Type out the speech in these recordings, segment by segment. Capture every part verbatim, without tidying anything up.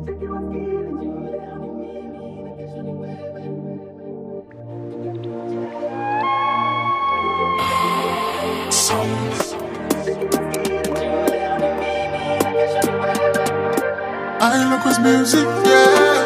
I look with music, yeah.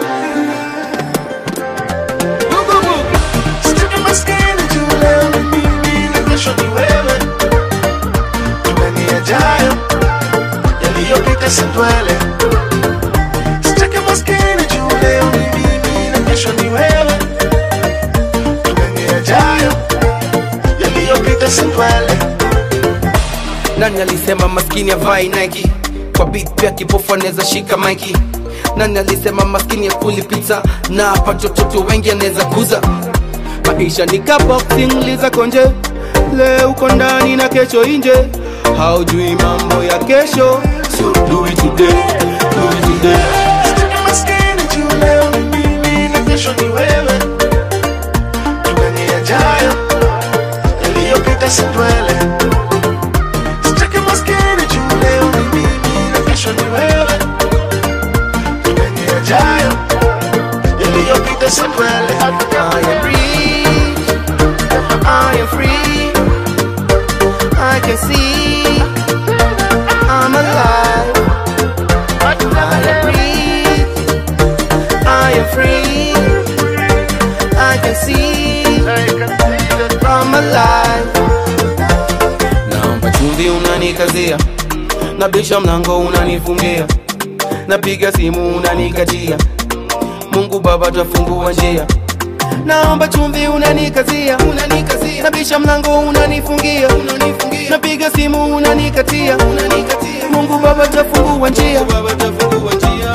Stick in my skin and you leo ni mimi na kesho ni wewe. Tunani yajayo yaliyopita sindwele. Stick in my skin and you leo ni mimi na kesho ni wewe. Tunani yajayo yaliyopita sindwele. Nani alisema maskini havai Nike? Kwa beat pia kipofu aneza shika maiki. Nani alisema maskini ya kuli pizza? Na hapa chochote wengi aneza kuza. Maisha ni ka boxing liza konje. Leo uko ndani na kesho inje. Haujui mambo ya kesho, so do it today, do it today. Stick in my skin and you leo ni mimi na kesho ni wewe. Tunani yajayo yaliyopita sindwele. Stick in my skin and you leo ni mimi na kesho ni wewe. Tunani yajayo yaliyopita sindwele. I am free, I am free. I can see I'm alive. I am free, I am free. I can see I'm alive. Naomba chumvi unanikazia, nabisha mlango unanifungia, napiga simu unanikatia, Mungu Baba tafungua njia. Naomba chumvi unanikazia, unanikazia, nabisha mlango unanifungia, unanifungia, napiga simu unanikatia, unanikatia, Mungu Baba tafungua njia, Baba tafungua njia.